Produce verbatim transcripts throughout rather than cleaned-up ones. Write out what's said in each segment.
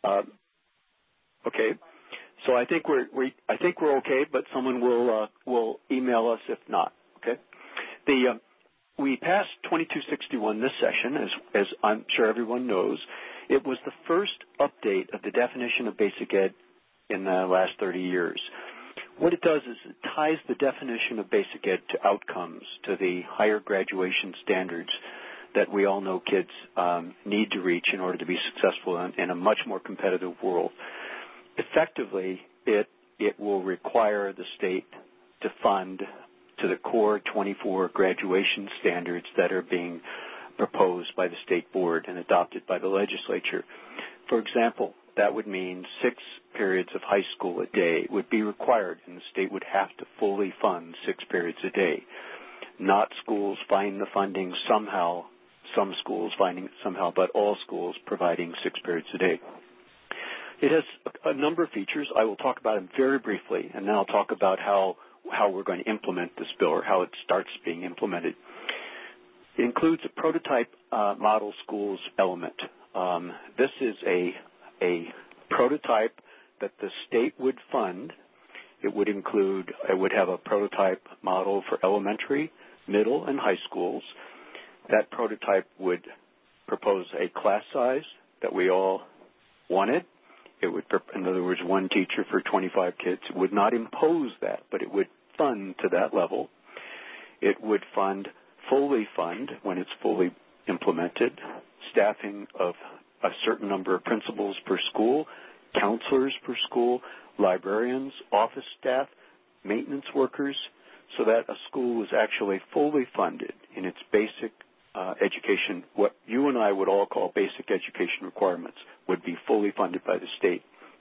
Uh, okay. So I think we're we I think we're okay, but someone will uh, will email us if not. Okay. The uh, we passed twenty-two sixty-one this session, as as I'm sure everyone knows. It was the first update of the definition of basic ed in the last thirty years. What it does is it ties the definition of basic ed to outcomes, to the higher graduation standards that we all know kids um, need to reach in order to be successful in, in a much more competitive world. Effectively, it it will require the state to fund to the core twenty-four graduation standards that are being proposed by the state board and adopted by the legislature. For example, that would mean six periods of high school a day would be required, and the state would have to fully fund six periods a day. Not schools finding the funding somehow, some schools finding it somehow, but all schools providing six periods a day. It has a, a number of features. I will talk about them very briefly, and then I'll talk about how, how we're going to implement this bill or how it starts being implemented. It includes a prototype uh, model schools element. Um, this is a, a prototype that the state would fund. It would include, it would have a prototype model for elementary, middle, and high schools. That prototype would propose a class size that we all wanted. It would, in other words, one teacher for twenty-five kids. It would not impose that, but it would fund to that level. It would fund, fully fund, when it's fully implemented, staffing of a certain number of principals per school, counselors per school, librarians, office staff, maintenance workers, so that a school was actually fully funded in its basic uh, education, what you and I would all call basic education requirements, would be fully funded by the state.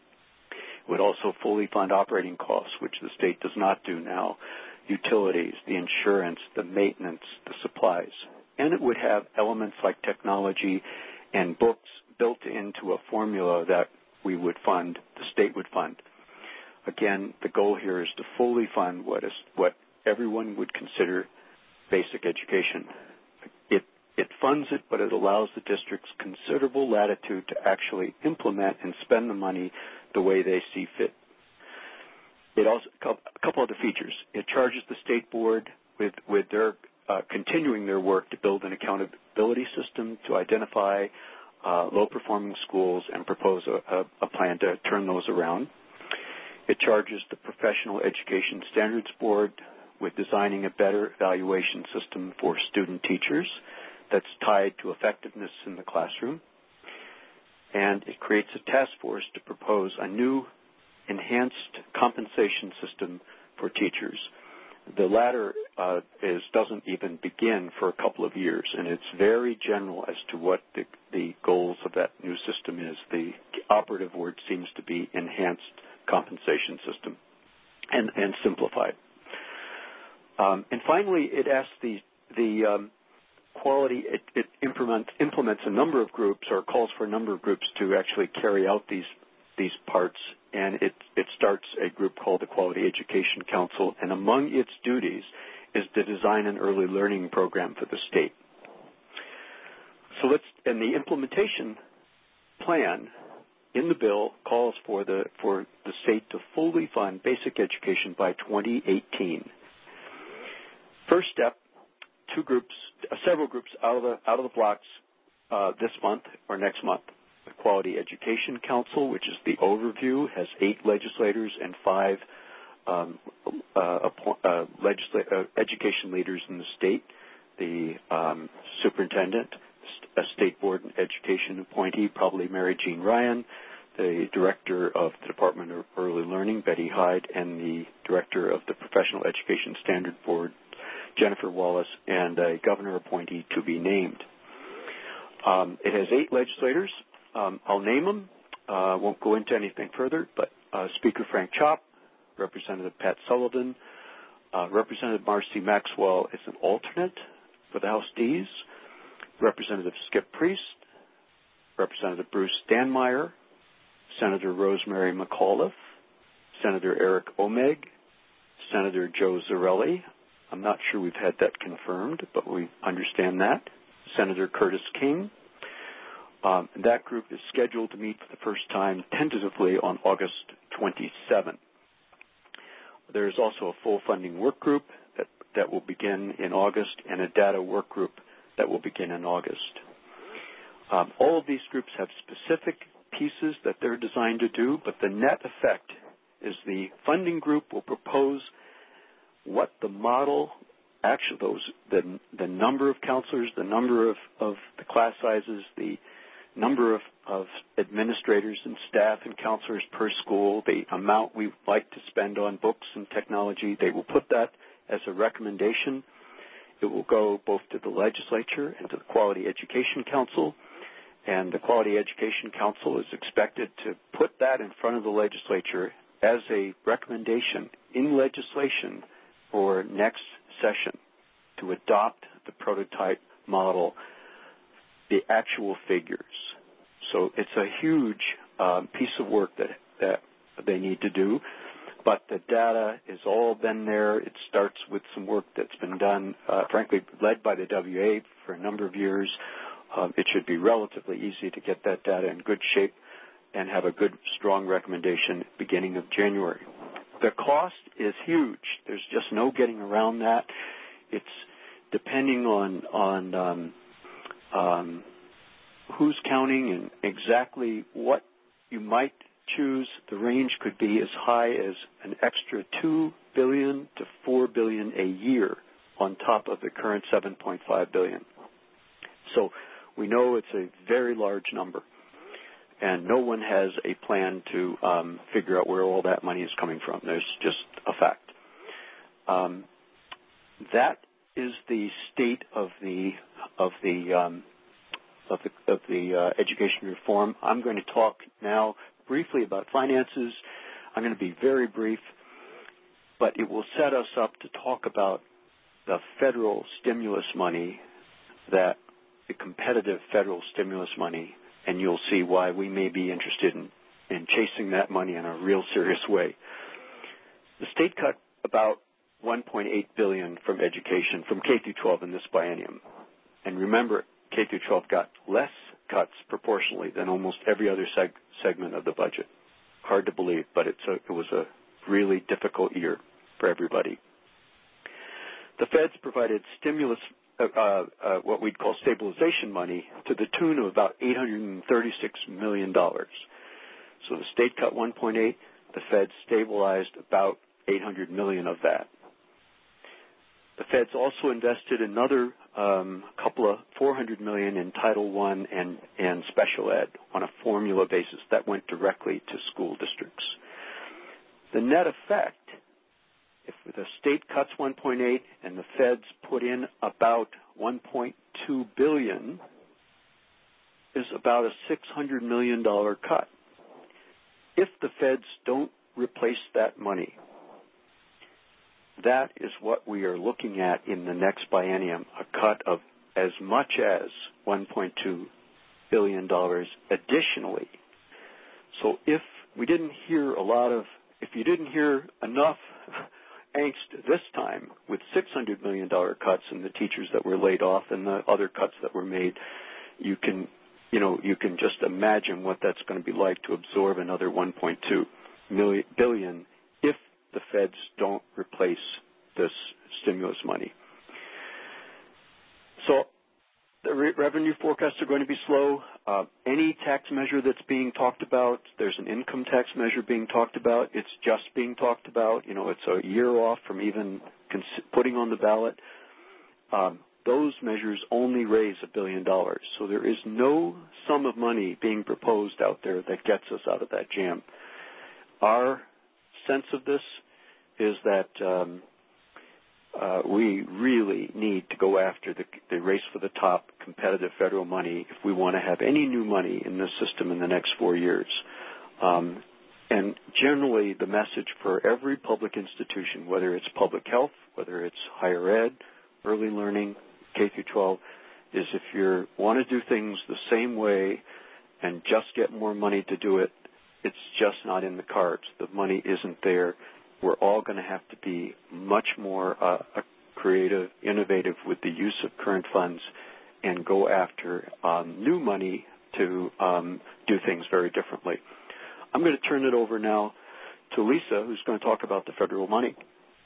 It would also fully fund operating costs, which the state does not do now, utilities, the insurance, the maintenance, the supplies. And it would have elements like technology and books built into a formula that we would fund, the state would fund. Again, the goal here is to fully fund what is what everyone would consider basic education. It it funds it, but it allows the districts considerable latitude to actually implement and spend the money the way they see fit. It also a couple other features. It charges the state board with with their uh, continuing their work to build an accountability system to identify uh, low-performing schools and propose a, a, a plan to turn those around. It charges the Professional Education Standards Board with designing a better evaluation system for student teachers that's tied to effectiveness in the classroom. And it creates a task force to propose a new enhanced compensation system for teachers. The latter uh, is, doesn't even begin for a couple of years, and it's very general as to what the, the goals of that new system is. The operative word seems to be enhanced compensation system and, and simplified. Um, and finally, it asks the, the um, quality, it, it implements, implements a number of groups or calls for a number of groups to actually carry out these these parts, and it, it starts a group called the Quality Education Council, and among its duties is to design an early learning program for the state. So let's, and the implementation plan in the bill calls for the, for the state to fully fund basic education by twenty eighteen. First step, two groups, uh, several groups out of the, out of the blocks uh, this month or next month. The Quality Education Council, which is the overview, has eight legislators and five um, uh, uh, legisla- uh, education leaders in the state. The um, superintendent, a state board and education appointee, probably Mary Jean Ryan, the director of the Department of Early Learning, Betty Hyde, and the director of the Professional Education Standard Board, Jennifer Wallace, and a governor appointee to be named. Um, it has eight legislators. Um, I'll name them. I uh, won't go into anything further, but uh, Speaker Frank Chopp, Representative Pat Sullivan, uh, Representative Marcy Maxwell is an alternate for the House D's, Representative Skip Priest, Representative Bruce Stanmeyer, Senator Rosemary McAuliffe, Senator Eric Omeg, Senator Joe Zarelli. I'm not sure we've had that confirmed, but we understand that. Senator Curtis King, Um, that group is scheduled to meet for the first time tentatively on August twenty-seventh. There is also a full funding work group that, that will begin in August and a data work group that will begin in August. Um, all of these groups have specific pieces that they're designed to do, but the net effect is the funding group will propose what the model, actually those, the, the number of counselors, the number of, of the class sizes, the number of, of administrators and staff and counselors per school, the amount we like to spend on books and technology. They will put that as a recommendation. It will go both to the legislature and to the Quality Education Council, and the Quality Education Council is expected to put that in front of the legislature as a recommendation in legislation for next session to adopt the prototype model, the actual figures. So it's a huge um, piece of work that, that they need to do, but the data has all been there. It starts with some work that's been done, uh, frankly, led by the W A for a number of years. Um, it should be relatively easy to get that data in good shape and have a good, strong recommendation beginning of January. The cost is huge. There's just no getting around that. It's depending on, on um, um, who's counting and exactly what you might choose. The range could be as high as an extra two billion dollars to four billion dollars a year on top of the current seven point five billion dollars. So we know it's a very large number, and no one has a plan to um, figure out where all that money is coming from. There's just a fact. Um, that is the state of the of the um, of the, of the uh, education reform. I'm going to talk now briefly about finances. I'm going to be very brief, but it will set us up to talk about the federal stimulus money, that the competitive federal stimulus money, and you'll see why we may be interested in, in chasing that money in a real serious way. The state cut about one point eight billion dollars from education, from K through twelve in this biennium. And remember, K through twelve got less cuts proportionally than almost every other seg- segment of the budget. Hard to believe, but it's a, it was a really difficult year for everybody. The feds provided stimulus, uh, uh, uh, what we'd call stabilization money, to the tune of about eight hundred thirty-six million dollars. So the state cut one point eight, the feds stabilized about eight hundred million dollars of that. The feds also invested another um, couple of four hundred million dollars in Title one and, and special ed on a formula basis that went directly to school districts. The net effect, if the state cuts one point eight and the feds put in about one point two billion dollars, is about a six hundred million dollars cut. If the feds don't replace that money, that is what we are looking at in the next biennium, a cut of as much as one point two billion dollars additionally. So if we didn't hear a lot of, if you didn't hear enough angst this time with six hundred million dollars cuts and the teachers that were laid off and the other cuts that were made, you can, you know, you can just imagine what that's going to be like to absorb another one point two billion if the feds don't replace this stimulus money. So the re- revenue forecasts are going to be slow. Uh, any tax measure that's being talked about, there's an income tax measure being talked about. It's just being talked about. You know, it's a year off from even cons- putting on the ballot. Um, those measures only raise a billion dollars. So there is no sum of money being proposed out there that gets us out of that jam. Our sense of this is that um, uh, we really need to go after the, the race for the top competitive federal money if we want to have any new money in this system in the next four years. Um, and generally the message for every public institution, whether it's public health, whether it's higher ed, early learning, K through twelve, is if you want to do things the same way and just get more money to do it, it's just not in the cards. The money isn't there. We're all going to have to be much more uh, creative, innovative with the use of current funds and go after um, new money to um, do things very differently. I'm going to turn it over now to Lisa, who's going to talk about the federal money.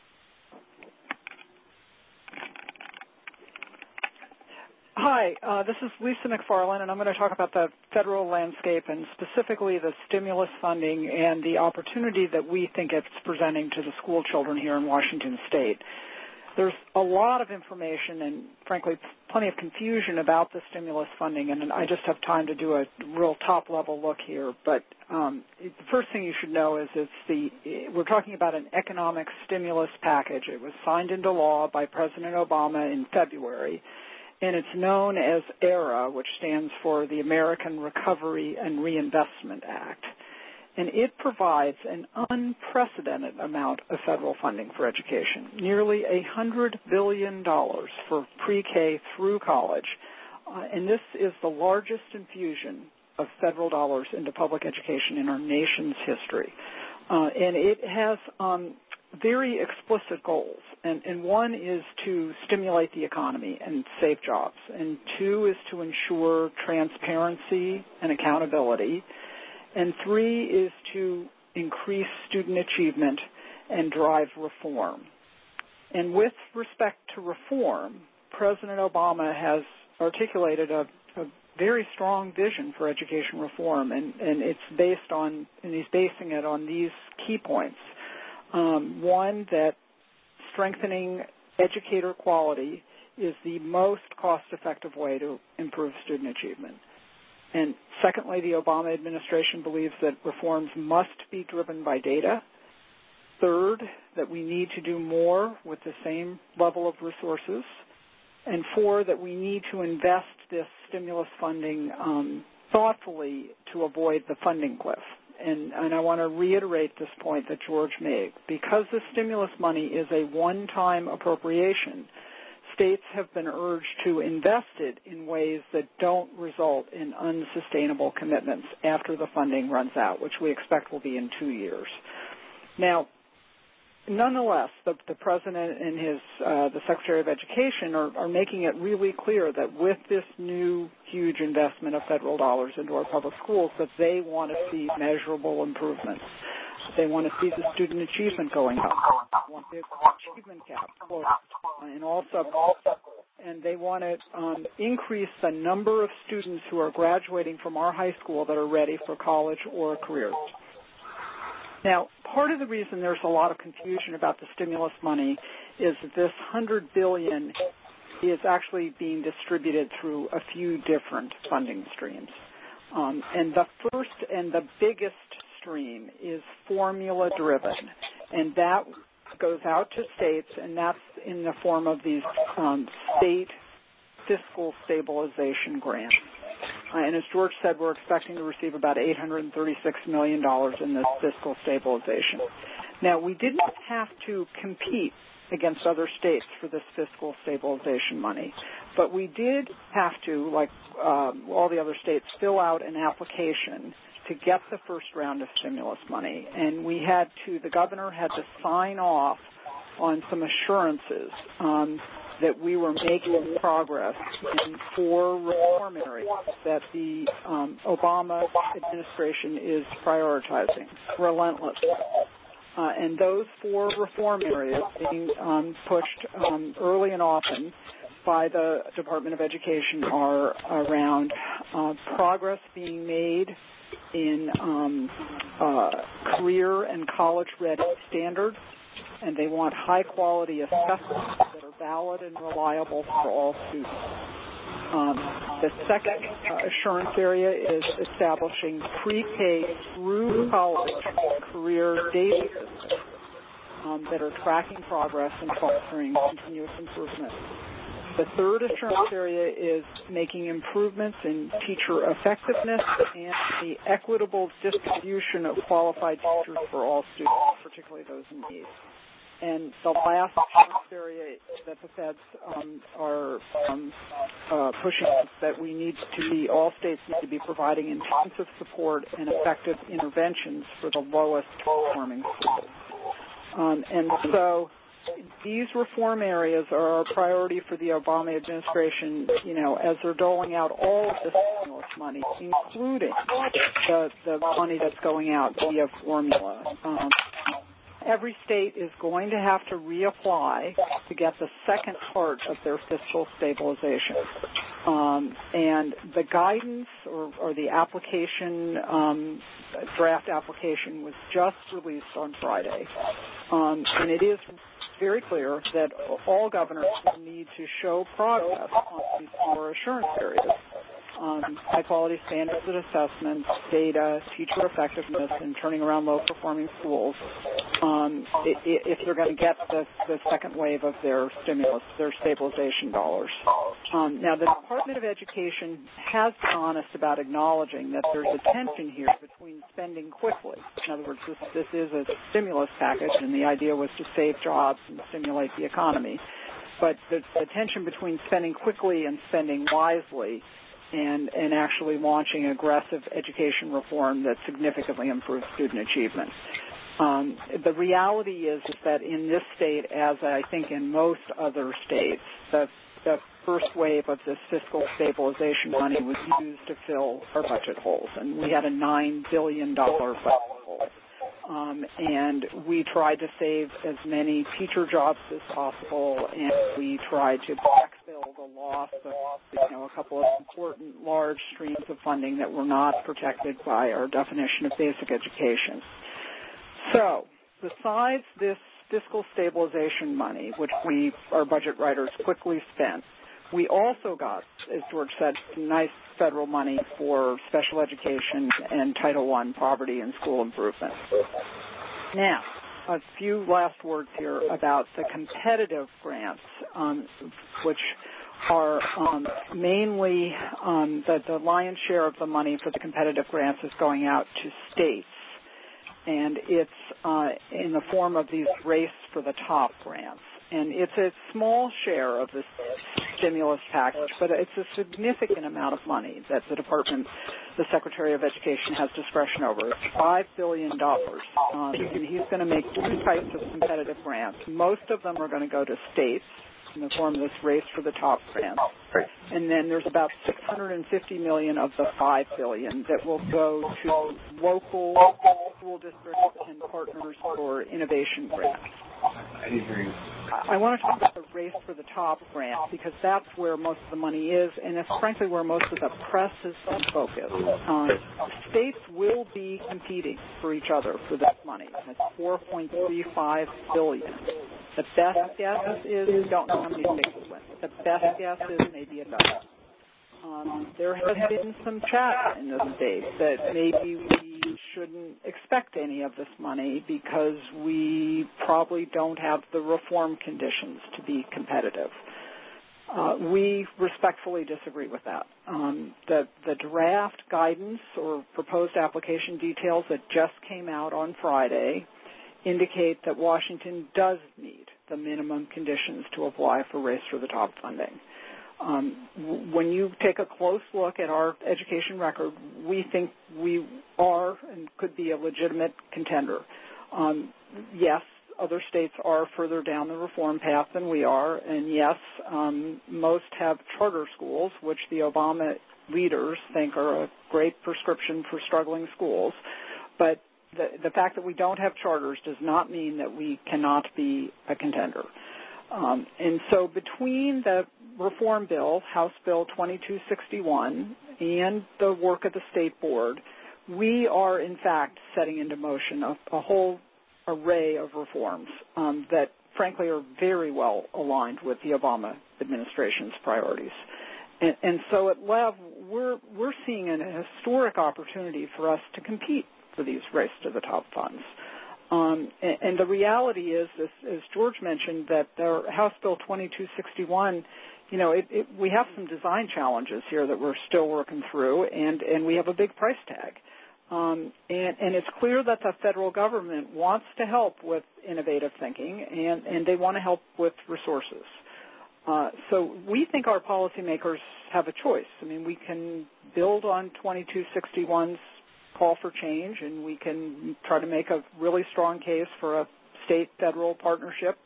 Hi, uh, this is Lisa McFarland, and I'm going to talk about the federal landscape and specifically the stimulus funding and the opportunity that we think it's presenting to the school children here in Washington State. There's a lot of information and, frankly, plenty of confusion about the stimulus funding, and I just have time to do a real top-level look here. But um, the first thing you should know is it's the we're talking about an economic stimulus package. It was signed into law by President Obama in February, and it's known as ARRA, which stands for the American Recovery and Reinvestment Act. And it provides an unprecedented amount of federal funding for education, nearly one hundred billion dollars for pre-K through college. Uh, and this is the largest infusion of federal dollars into public education in our nation's history. Uh, and it has um, very explicit goals. And, and one is to stimulate the economy and save jobs. And two is to ensure transparency and accountability. And three is to increase student achievement and drive reform. And with respect to reform, President Obama has articulated a, a very strong vision for education reform, and, and it's based on, and he's basing it on these key points. Um, one, that strengthening educator quality is the most cost-effective way to improve student achievement. And secondly, the Obama administration believes that reforms must be driven by data. Third, that we need to do more with the same level of resources. And four, that we need to invest this stimulus funding um, thoughtfully to avoid the funding cliff. And, and I want to reiterate this point that George made. Because the stimulus money is a one-time appropriation, states have been urged to invest it in ways that don't result in unsustainable commitments after the funding runs out, which we expect will be in two years. Now, nonetheless, the, the President and his, uh, the Secretary of Education are, are making it really clear that with this new huge investment of federal dollars into our public schools, that they want to see measurable improvements. They want to see the student achievement going up. They want the achievement gap closed in all subjects. And they want to um, increase the number of students who are graduating from our high school that are ready for college or careers. Now, part of the reason there's a lot of confusion about the stimulus money is that this one hundred billion dollars is actually being distributed through a few different funding streams. Um, and the first and the biggest stream is formula-driven, and that goes out to states, and that's in the form of these um, state fiscal stabilization grants. Uh, and as George said, we're expecting to receive about eight hundred thirty-six million dollars in this fiscal stabilization. Now, we didn't have to compete against other states for this fiscal stabilization money, but we did have to, like um, all the other states, fill out an application to get the first round of stimulus money. And we had to, the governor had to sign off on some assurances um, that we were making progress in four reform areas that the um, Obama administration is prioritizing relentlessly. Uh, and those four reform areas being um, pushed um, early and often by the Department of Education are around uh, progress being made in um, uh, career and college-ready standards, and they want high-quality assessments that are valid and reliable for all students. Um, the second uh, assurance area is establishing pre-K through college career data systems um, that are tracking progress and fostering continuous improvement. The third assurance area is making improvements in teacher effectiveness and the equitable distribution of qualified teachers for all students, particularly those in need. And the last area that the feds um, are um, uh, pushing is that we need to be, all states need to be providing intensive support and effective interventions for the lowest performing schools. Um, and so these reform areas are a priority for the Obama administration, you know, as they're doling out all of the stimulus money, including the, the money that's going out via formula. Um, every state is going to have to reapply to get the second part of their fiscal stabilization. Um, and the guidance or, or the application, um, draft application was just released on Friday. Um, and it is very clear that all governors will need to show progress on these four assurance areas. Um, high-quality standards and assessments, data, teacher effectiveness, and turning around low-performing schools um, if they're going to get the, the second wave of their stimulus, their stabilization dollars. Um, now, the Department of Education has been honest about acknowledging that there's a tension here between spending quickly. In other words, this, this is a stimulus package, and the idea was to save jobs and stimulate the economy. But the, the tension between spending quickly and spending wisely and, and actually launching aggressive education reform that significantly improves student achievement. Um, the reality is, is that in this state, as I think in most other states, the, the first wave of this fiscal stabilization money was used to fill our budget holes, and we had a nine billion dollars budget hole. Um, and we tried to save as many teacher jobs as possible, and we tried to backfill the loss of, you know, a couple of important large streams of funding that were not protected by our definition of basic education. So, besides this fiscal stabilization money, which we, our budget writers, quickly spent, we also got, as George said, some nice federal money for special education and Title one poverty and school improvement. Now, a few last words here about the competitive grants, um, which are um, mainly um, the, the lion's share of the money for the competitive grants is going out to states. And it's uh, in the form of these Race for the Top grants. And it's a small share of this stimulus package, but it's a significant amount of money that the Department, the Secretary of Education, has discretion over. It's five billion dollars. Um, and he's going to make two types of competitive grants. Most of them are going to go to states in the form of this Race for the Top grant. Right. And then there's about six hundred fifty million dollars of the five billion dollars that will go to local school districts and partners for innovation grants. I didn't hear you. I want to talk about the Race for the Top grant because that's where most of the money is, and it's frankly where most of the press has been focused. Um, states will be competing for each other for this money. It's four point three five billion dollars. The best guess is we don't know how many states will win. The best guess is maybe a dozen. Um, there has been some chat in the states that maybe we shouldn't expect any of this money because we probably don't have the reform conditions to be competitive. Uh, we respectfully disagree with that. Um, the, the draft guidance or proposed application details that just came out on Friday indicate that Washington does meet the minimum conditions to apply for Race for the Top funding. Um, when you take a close look at our education record, we think we are and could be a legitimate contender. Um, yes, other states are further down the reform path than we are, and yes, um, most have charter schools, which the Obama leaders think are a great prescription for struggling schools. But the, the fact that we don't have charters does not mean that we cannot be a contender. Um, and so between the reform bill, House Bill twenty-two sixty-one, and the work of the state board, we are, in fact, setting into motion a, a whole array of reforms um, that, frankly, are very well aligned with the Obama administration's priorities. And, and so at Lev, we're, we're seeing an historic opportunity for us to compete for these Race to the Top funds. Um, and, and the reality is, as, as George mentioned, that the House Bill twenty-two sixty-one, you know, it, it, we have some design challenges here that we're still working through, and, and we have a big price tag. Um, and, and it's clear that the federal government wants to help with innovative thinking, and, and they want to help with resources. Uh, so we think our policymakers have a choice. I mean, we can build on twenty-two sixty-one's call for change, and we can try to make a really strong case for a state-federal partnership to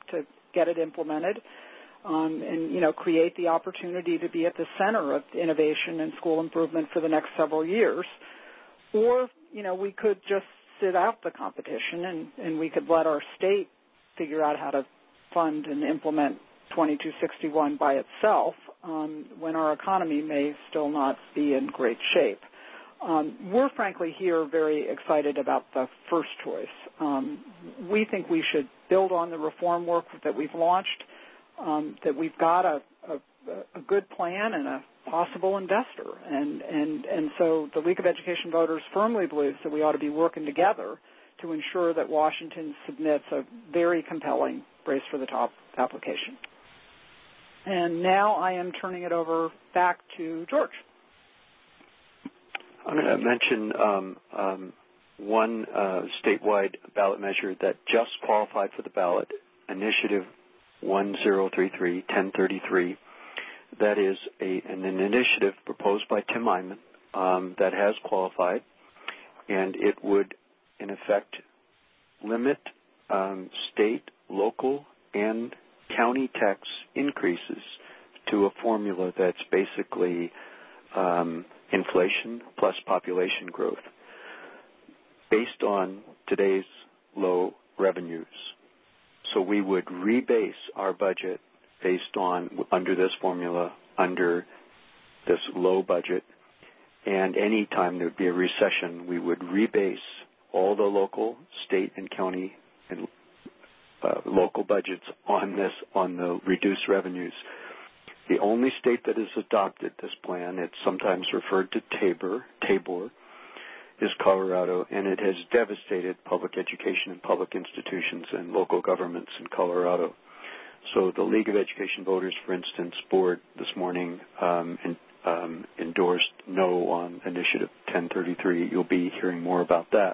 get it implemented, um, and, you know, create the opportunity to be at the center of innovation and school improvement for the next several years. Or, you know, we could just sit out the competition and, and we could let our state figure out how to fund and implement twenty-two sixty-one by itself um, when our economy may still not be in great shape. Um, we're frankly here very excited about the first choice. Um, we think we should build on the reform work that we've launched, um, that we've got a, a, a good plan and a possible investor. And, and, and so the League of Education Voters firmly believes that we ought to be working together to ensure that Washington submits a very compelling Race for the Top application. And now I am turning it over back to George. I'm going to mention um, um, one uh, statewide ballot measure that just qualified for the ballot, Initiative one zero three three ten thirty-three. That is a, an, an initiative proposed by Tim Eyman um, that has qualified, and it would, in effect, limit um, state, local, and county tax increases to a formula that's basically um, inflation plus population growth based on today's low revenues. So we would rebase our budget based on, under this formula, under this low budget, and any time there would be a recession, we would rebase all the local, state, and county and uh, local budgets on this, on the reduced revenues. The only state that has adopted this plan, it's sometimes referred to Tabor, Tabor, is Colorado, and it has devastated public education and public institutions and local governments in Colorado. So the League of Education Voters, for instance, board this morning um, in, um, endorsed no on Initiative ten thirty-three. You'll be hearing more about that.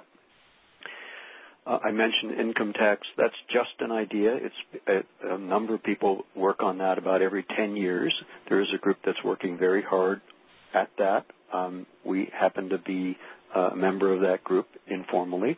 Uh, I mentioned income tax. That's just an idea. It's a, a number of people work on that about every ten years. There is a group that's working very hard at that. Um, we happen to be a member of that group informally.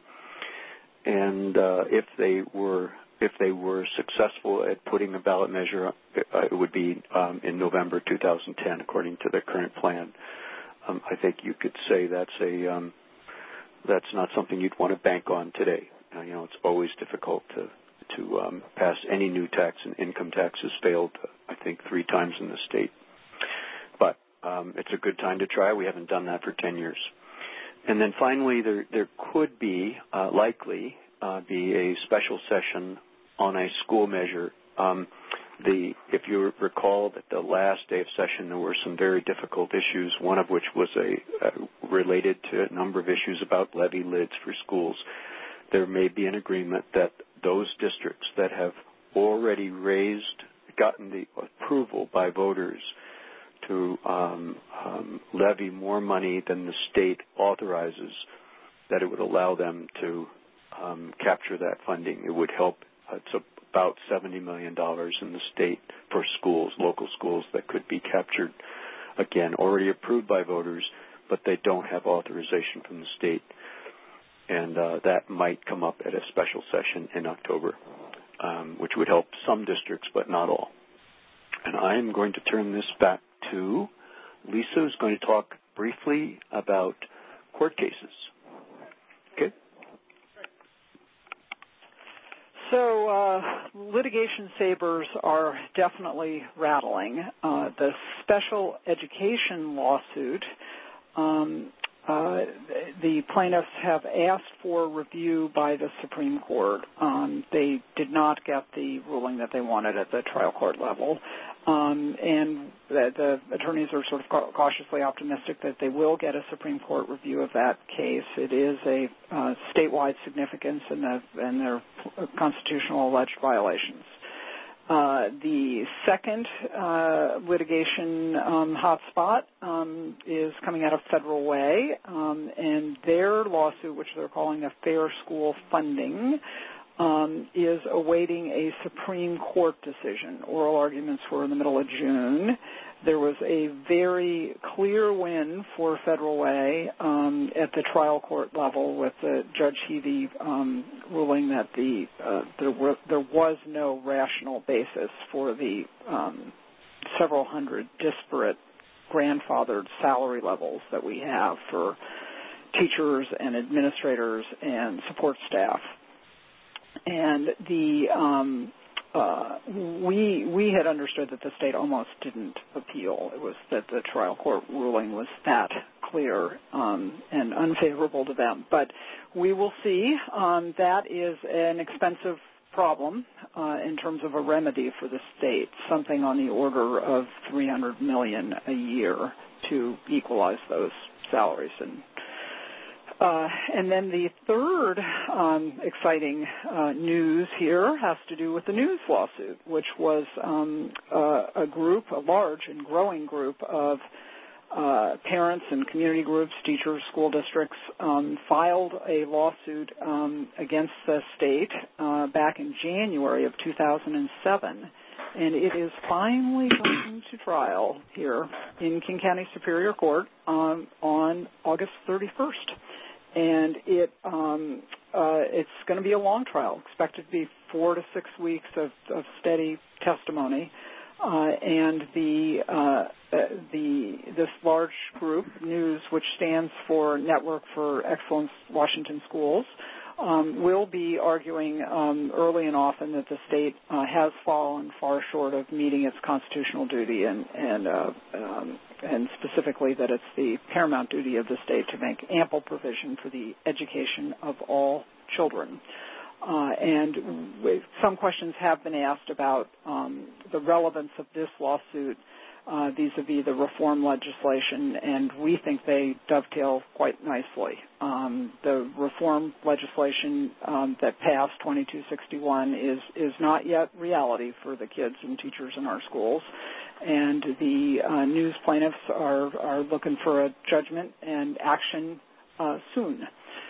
And uh, if they were if they were successful at putting a ballot measure, uh, it would be um, in November two thousand ten, according to the current plan. Um, I think you could say that's a um, that's not something you'd want to bank on today. Uh, you know, it's always difficult to to um, pass any new tax, and income tax has failed, I think, three times in the state. But um, it's a good time to try. We haven't done that for ten years. And then finally, there there could be uh, likely uh, be a special session on a school measure. Um, the if you recall that the last day of session there were some very difficult issues. One of which was a uh, related to a number of issues about levy lids for schools. There may be an agreement that those districts that have already raised, gotten the approval by voters to um, um, levy more money than the state authorizes, that it would allow them to um, capture that funding. It would help. Uh, it's about seventy million dollars in the state for schools, local schools, that could be captured, again, already approved by voters, but they don't have authorization from the state. And uh, that might come up at a special session in October, um, which would help some districts, but not all. And I'm going to turn this back to Lisa, who's going to talk briefly about court cases. Okay? So uh, litigation sabers are definitely rattling. Uh, the special education lawsuit, um, uh, the plaintiffs have asked for review by the Supreme Court. Um, they did not get the ruling that they wanted at the trial court level. Um, and the, the attorneys are sort of cautiously optimistic that they will get a Supreme Court review of that case. It is a uh, statewide significance in, the, in their constitutional alleged violations. Uh, the second uh, litigation um, hotspot um, is coming out of Federal Way, um, and their lawsuit, which they're calling a Fair School Funding, um, is awaiting a Supreme Court decision. Oral arguments were in the middle of June. There was a very clear win for Federal Way um, at the trial court level, with uh, Judge Heavey um, ruling that the uh, there, were, there was no rational basis for the um, several hundred disparate grandfathered salary levels that we have for teachers and administrators and support staff. And the um, uh, we we had understood that the state almost didn't appeal. It was that the trial court ruling was that clear um, and unfavorable to them. But we will see. Um, that is an expensive problem uh, in terms of a remedy for the state, something on the order of three hundred million dollars a year to equalize those salaries. And Uh, and then the third um, exciting uh, news here has to do with the News lawsuit, which was um, uh, a group, a large and growing group of uh, parents and community groups, teachers, school districts, um, filed a lawsuit um, against the state uh, back in January of two thousand seven. And it is finally going to trial here in King County Superior Court um, on August thirty-first. And it um, uh, it's going to be a long trial, expected to be four to six weeks of, of steady testimony. Uh, and the uh, the this large group, News, which stands for Network for Excellence Washington Schools, um, will be arguing um, early and often that the state uh, has fallen far short of meeting its constitutional duty, and and uh, um, and specifically that it's the paramount duty of the state to make ample provision for the education of all children. Uh, and w- some questions have been asked about um, the relevance of this lawsuit uh, vis-a-vis the reform legislation, and we think they dovetail quite nicely. Um, the reform legislation um, that passed, twenty-two sixty-one, is, is not yet reality for the kids and teachers in our schools. And the uh, News plaintiffs are, are looking for a judgment and action uh, soon.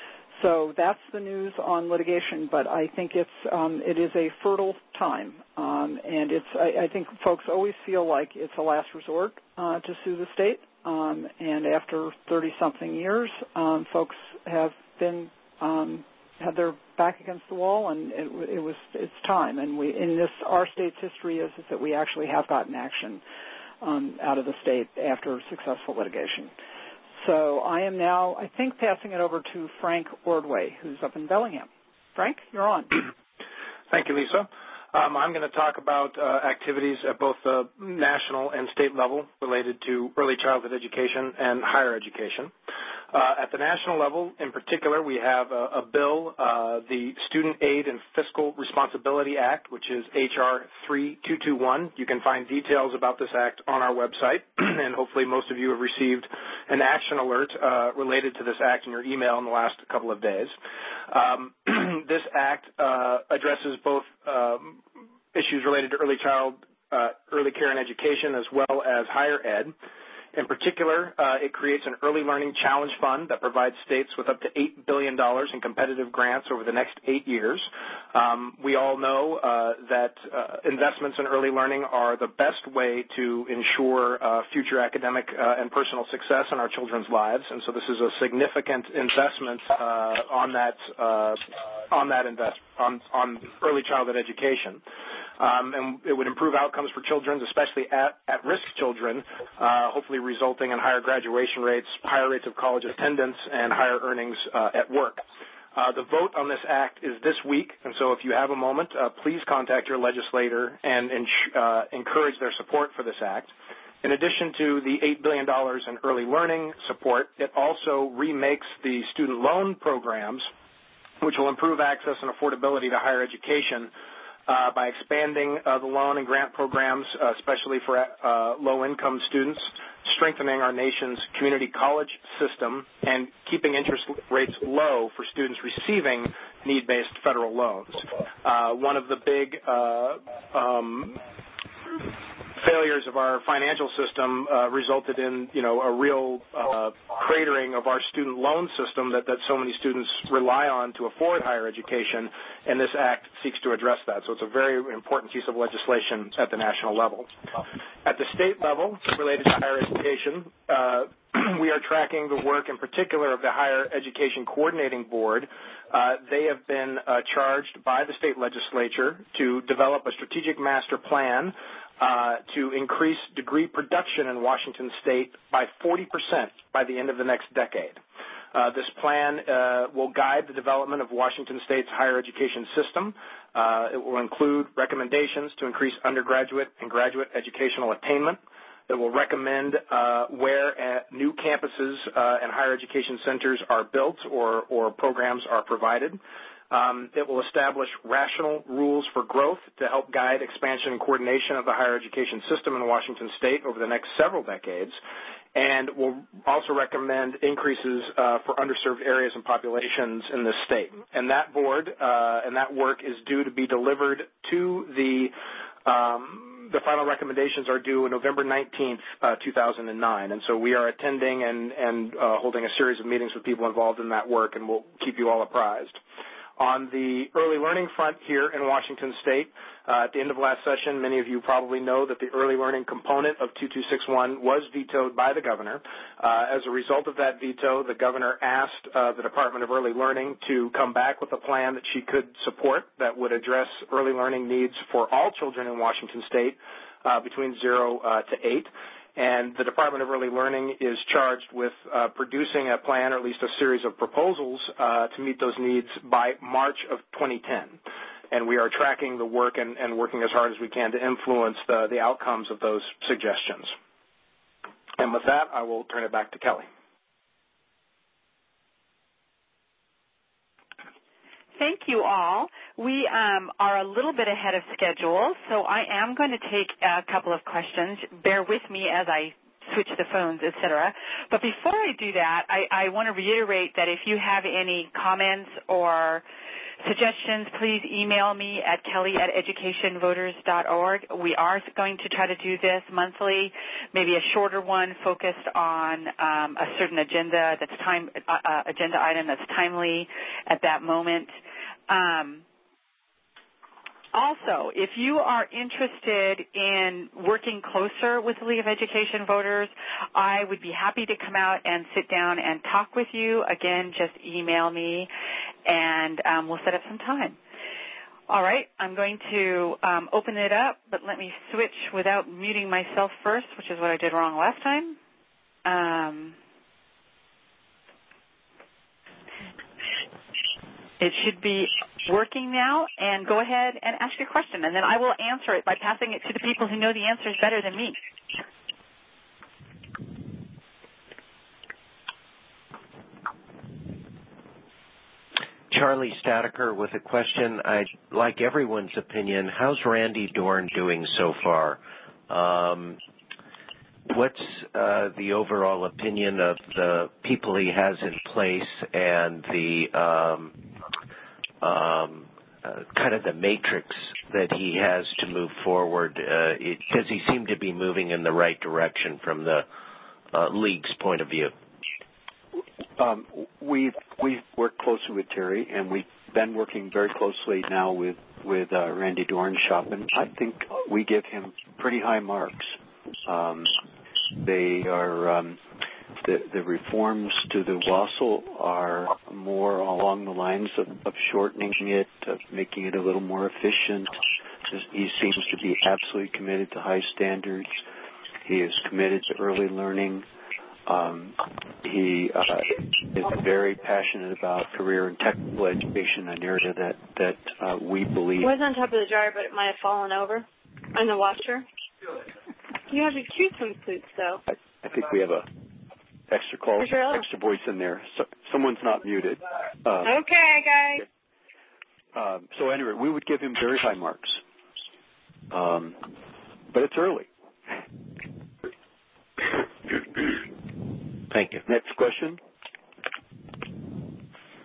So that's the news on litigation, but I think it's um, it is a fertile time, um, and it's I, I think folks always feel like it's a last resort uh, to sue the state. Um, and after thirty-something years, um, folks have been um, had their back against the wall, and it, it was it's time. And we in this our state's history is, is that we actually have gotten action um, out of the state after successful litigation. So I am now, I think, passing it over to Frank Ordway, who's up in Bellingham. Frank, you're on. Thank you, Lisa. Um, I'm going to talk about uh, activities at both the national and state level related to early childhood education and higher education. Uh, at the national level, in particular, we have a, a bill, uh, the Student Aid and Fiscal Responsibility Act, which is H R three two two one. You can find details about this act on our website, and hopefully most of you have received an action alert uh, related to this act in your email in the last couple of days. Um, this act uh, addresses both um, issues related to early child, uh, early care and education, as well as higher ed. In particular, uh, it creates an early learning challenge fund that provides states with up to eight billion dollars in competitive grants over the next eight years. Um, we all know uh, that uh, investments in early learning are the best way to ensure uh, future academic uh, and personal success in our children's lives, and so this is a significant investment uh, on that uh, on that invest on, on early childhood education. Um, and it would improve outcomes for children, especially at, at-risk children, uh, hopefully resulting in higher graduation rates, higher rates of college attendance, and higher earnings uh, at work. Uh, the vote on this act is this week, and so if you have a moment, uh, please contact your legislator and, and uh, encourage their support for this act. In addition to the eight billion dollars in early learning support, it also remakes the student loan programs, which will improve access and affordability to higher education Uh, by expanding uh, the loan and grant programs, uh, especially for uh, low-income students, strengthening our nation's community college system, and keeping interest rates low for students receiving need-based federal loans. Uh, one of the big uh, um, failures of our financial system uh, resulted in, you know, a real uh, cratering of our student loan system that, that so many students rely on to afford higher education, and this act seeks to address that. So it's a very important piece of legislation at the national level. At the state level, related to higher education, uh, we are tracking the work in particular of the Higher Education Coordinating Board. Uh, they have been uh, charged by the state legislature to develop a strategic master plan uh, to increase degree production in Washington state by forty percent by the end of the next decade. Uh, this plan uh, will guide the development of Washington state's higher education system. Uh, it will include recommendations to increase undergraduate and graduate educational attainment. It will recommend uh, where uh, new campuses uh, and higher education centers are built or, or programs are provided. Um, it will establish rational rules for growth to help guide expansion and coordination of the higher education system in Washington state over the next several decades, and will also recommend increases uh, for underserved areas and populations in this state. And that board uh, and that work is due to be delivered to the um, The final recommendations are due on November nineteenth, uh, two thousand nine, and so we are attending and, and uh, holding a series of meetings with people involved in that work, and we'll keep you all apprised. On the early learning front here in Washington state, uh, at the end of last session, many of you probably know that the early learning component of two two six one was vetoed by the governor. Uh, as a result of that veto, the governor asked uh, the Department of Early Learning to come back with a plan that she could support that would address early learning needs for all children in Washington state uh, between zero uh, to eight. And the Department of Early Learning is charged with uh, producing a plan, or at least a series of proposals, uh, to meet those needs by March of twenty ten. And we are tracking the work and, and working as hard as we can to influence the, the outcomes of those suggestions. And with that, I will turn it back to Kelly. Thank you all. We um, are a little bit ahead of schedule, so I am going to take a couple of questions. Bear with me as I switch the phones, et cetera. But before I do that, I, I want to reiterate that if you have any comments or suggestions, please email me at kelly at education voters dot org. We are going to try to do this monthly, maybe a shorter one focused on um, a certain agenda that's time uh, uh, agenda item that's timely at that moment. Um, Also, if you are interested in working closer with the League of Education Voters, I would be happy to come out and sit down and talk with you. Again, just email me, and um, we'll set up some time. All right, I'm going to um, open it up, but let me switch without muting myself first, which is what I did wrong last time. Um, It should be working now, and go ahead and ask your question, and then I will answer it by passing it to the people who know the answers better than me. Charlie Stataker with a question. I'd like everyone's opinion. How's Randy Dorn doing so far? Um, what's uh, the overall opinion of the people he has in place and the um, um, uh, kind of the matrix that he has to move forward? Uh, it, does he seem to be moving in the right direction from the uh, league's point of view? Um, we've we've worked closely with Terry, and we've been working very closely now with with uh, Randy Dornshop, and I think we give him pretty high marks. Um, they are um, the the reforms to the WASL are more along the lines of, of shortening it, of making it a little more efficient. He seems to be absolutely committed to high standards. He is committed to early learning. Um, he uh, is very passionate about career and technical education, an area that, that uh, we believe. It was on top of the jar, but it might have fallen over on the washer. You have your cute swimsuits, though. I, I think we have a extra call, sure. extra voice in there. So, someone's not muted. Uh, okay, guys. Uh, so anyway, we would give him very high marks. Um, but it's early. Thank you. Next question.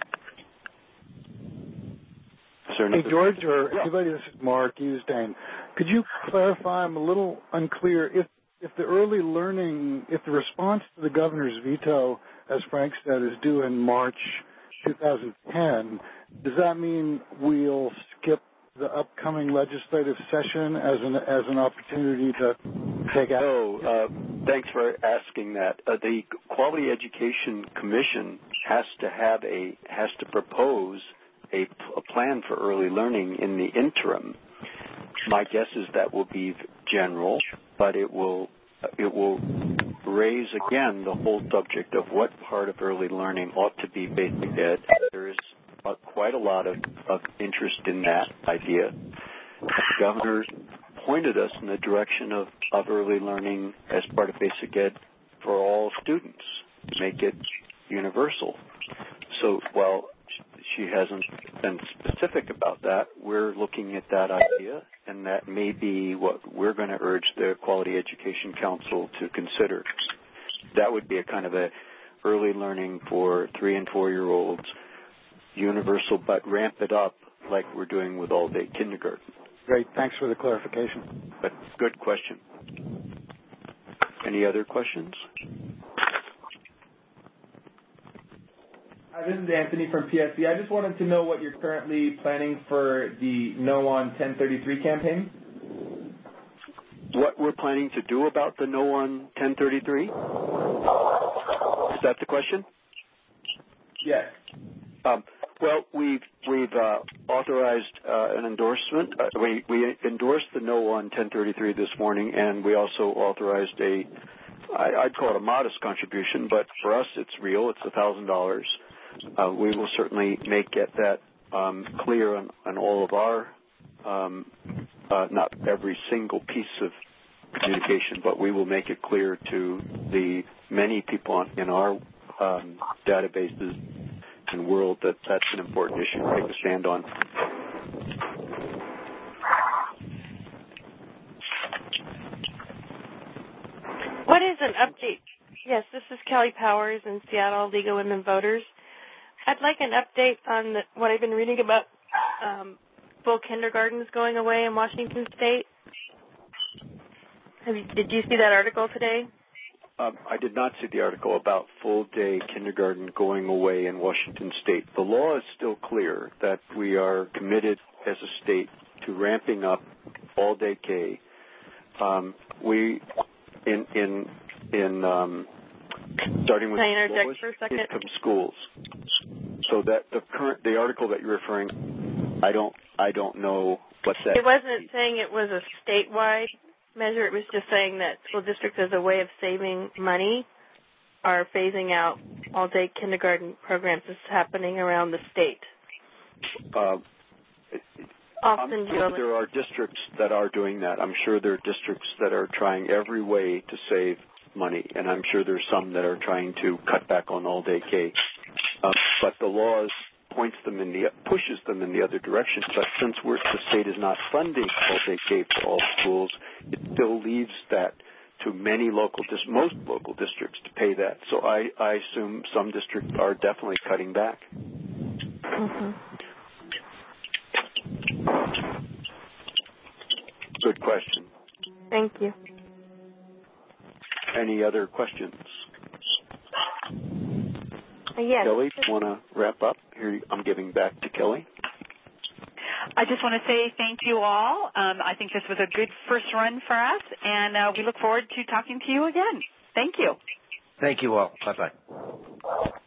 Hey, George, or yeah. Anybody, this is Mark Usdane. Could you clarify? I'm a little unclear. If if the early learning, if the response to the governor's veto, as Frank said, is due in March two thousand ten, does that mean we'll skip the upcoming legislative session as an as an opportunity to take action? No, uh, thanks for asking that. Uh, the Quality Education Commission has to have a has to propose a, a plan for early learning in the interim. My guess is that will be general, but it will it will raise again the whole subject of what part of early learning ought to be basic ed. There is uh, quite a lot of, of interest in that idea. The governor pointed us in the direction of, of early learning as part of basic ed for all students, to make it universal. So while she hasn't been specific about that, we're looking at that idea, and that may be what we're going to urge the Quality Education Council to consider. That would be a kind of a early learning for three and four-year-olds, universal, but ramp it up like we're doing with all-day kindergarten. Great. Thanks for the clarification. But good question. Any other questions? Hi, this is Anthony from P S C. I just wanted to know what you're currently planning for the No on ten thirty-three campaign. What we're planning to do about the No on ten thirty-three? Is that the question? Yes. Um, well, we've we've uh, authorized uh, an endorsement. Uh, we we endorsed the No on ten thirty-three this morning, and we also authorized a, I, I'd call it a modest contribution, but for us it's real. It's a thousand dollars. Uh, we will certainly make get that um, clear on, on all of our, um, uh, not every single piece of communication, but we will make it clear to the many people on, in our um, databases and world that that's an important issue to take a stand on. What is an update? Yes, this is Kelly Powers in Seattle, League of Women Voters. I'd like an update on the, what I've been reading about um, full kindergartens going away in Washington State. Have you, did you see that article today? Um, I did not see the article about full-day kindergarten going away in Washington State. The law is still clear that we are committed as a state to ramping up all-day K. Um, we, in in in um, starting with Can I interject for a second? income schools. So that the current the article that you're referring, I don't I don't know what that. It wasn't saying it was a statewide measure. It was just saying that school districts, as a way of saving money, are phasing out all-day kindergarten programs. This is happening around the state. Uh, Often, I'm sure there are districts that are doing that. I'm sure there are districts that are trying every way to save money, and I'm sure there's some that are trying to cut back on all-day K. Uh, but the law points them in the pushes them in the other direction. But since we're, the state is not funding all-day K for all schools, it still leaves that to many local, most local districts to pay that. So I, I assume some districts are definitely cutting back. Mm-hmm. Good question. Thank you. Any other questions? Yes. Kelly, do you want to wrap up? Here, I'm giving back to Kelly. I just want to say thank you all. Um, I think this was a good first run for us, and uh, we look forward to talking to you again. Thank you. Thank you all. Bye-bye.